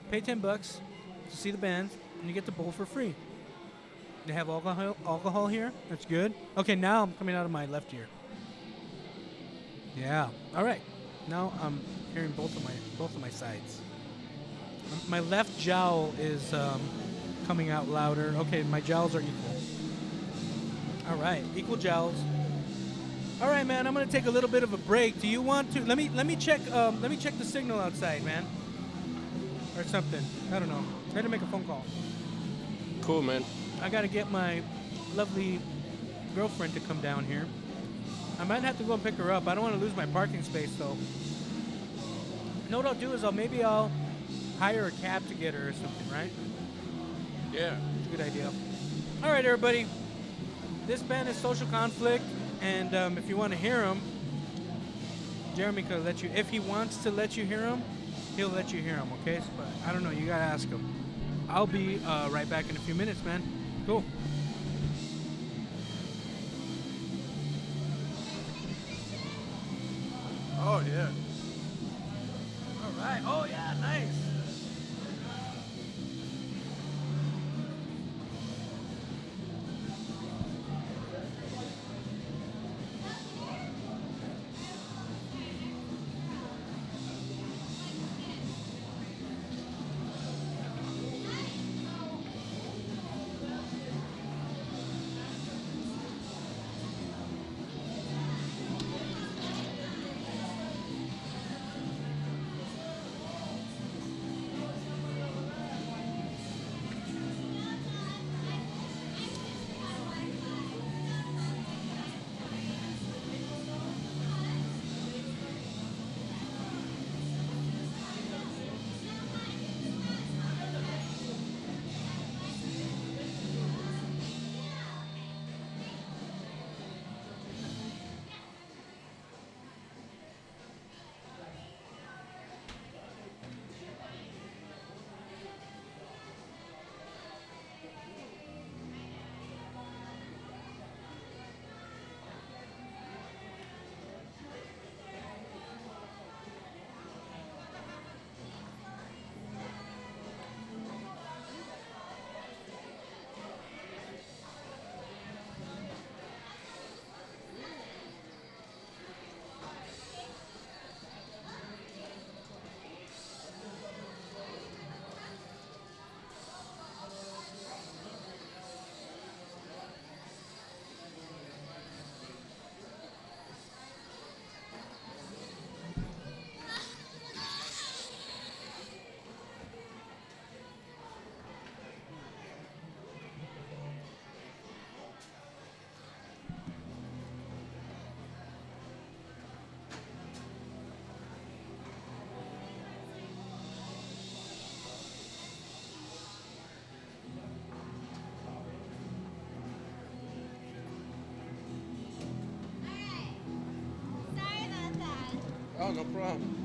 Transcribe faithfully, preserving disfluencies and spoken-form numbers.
pay ten bucks to see the band, and you get the bowl for free. They have alcohol alcohol here. That's good. Okay, now I'm coming out of my left ear. Yeah. All right. Now I'm hearing both of my both of my sides. Um, My left jowl is um, coming out louder. Okay, my jowls are equal. All right, equal jowls. All right, man. I'm gonna take a little bit of a break. Do you want to? Let me let me check. Um, let me check the signal outside, man, or something. I don't know. Try to make a phone call. Cool, man. I gotta get my lovely girlfriend to come down here. I might have to go and pick her up. I don't want to lose my parking space, though. You know what I'll do is I'll maybe I'll hire a cab to get her or something, right? Yeah. It's a good idea. All right, everybody. This band is Social Conflict, and um, if you want to hear them, Jeremy could let you. If he wants to let you hear them, he'll let you hear them. Okay? But I don't know. You gotta ask him. I'll be uh, right back in a few minutes, man. Cool. Oh, yeah. All right. Oh yeah, nice. Oh, no problem.